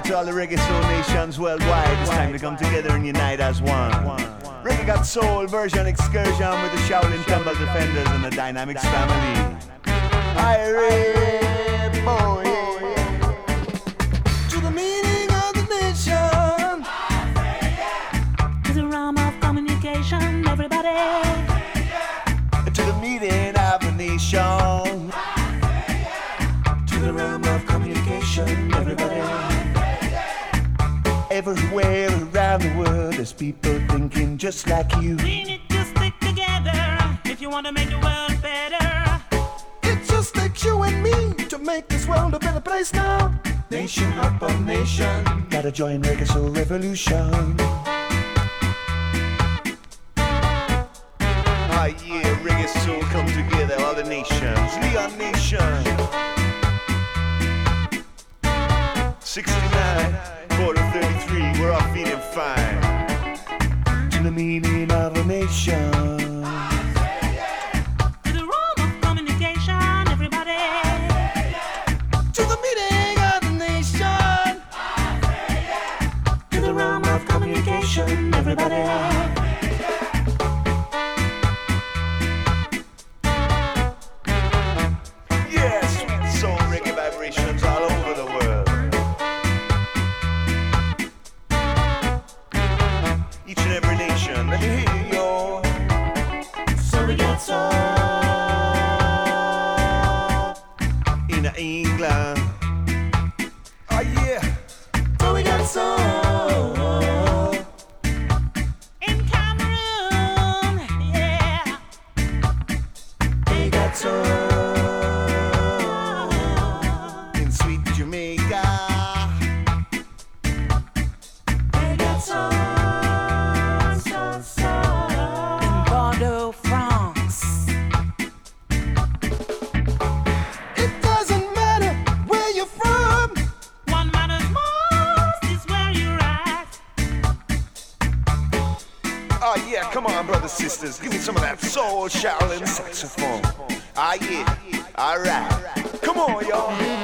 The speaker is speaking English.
to all the reggae soul nations worldwide. It's time to come together and unite as one. Reggae Got Soul version excursion with the Shaolin Temple Defenders and the Dynamics family. Irie boy. To the meaning of the nation. To the realm of communication, everybody. To the meaning of the nation. To the realm of communication, everybody. Everywhere around the world, there's people thinking just like you. We need to stick together if you want to make the world better. It just takes you and me to make this world a better place now. Nation upon nation, gotta join Reggae Soul Revolution. Ah yeah, Reggae Soul come together, all the nations, Leon Nation. 69, quarter 33, we're all feeling fine. To the meaning of a nation. To the realm of communication, everybody. To the meaning of the nation. To the realm of communication, everybody. Yeah, sweet soul reggae vibrations all over the world. Each and every nation, let me hear you, yo. So we got soul. In England. Oh yeah. So we got soul. In Cameroon, yeah. They got soul. In sweet Jamaica. They got soul. In Bordeaux, France. It doesn't matter where you're from. What matters most is where you're at. Oh yeah, come on, brothers, sisters, give me some of that soul Shaolin saxophone. Ah yeah, alright, come on, y'all.